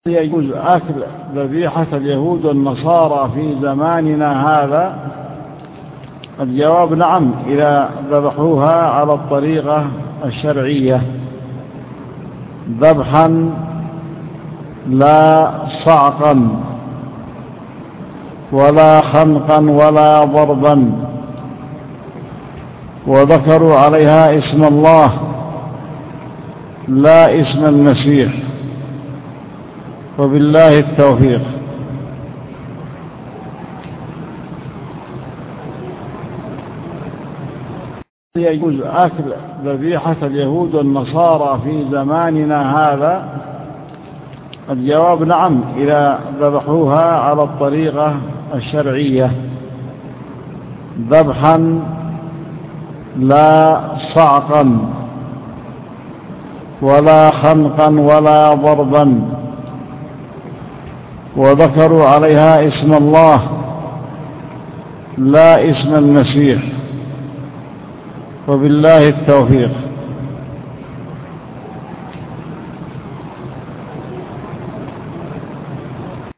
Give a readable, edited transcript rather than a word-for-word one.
يجوز أكل ذبيحة اليهود والنصارى في زماننا هذا؟ الجواب نعم، إذا ذبحوها على الطريقة الشرعية، ذبحا لا صعقا ولا خنقا ولا ضربا، وذكروا عليها اسم الله لا اسم المسيح، وبالله التوفيق. يجوز أكل ذبيحة اليهود والنصارى في زماننا هذا؟ الجواب نعم، إذا ذبحوها على الطريقة الشرعية، ذبحا لا صعقا ولا خنقا ولا ضربا، وذكروا عليها اسم الله لا اسم المسيح، وبالله التوفيق.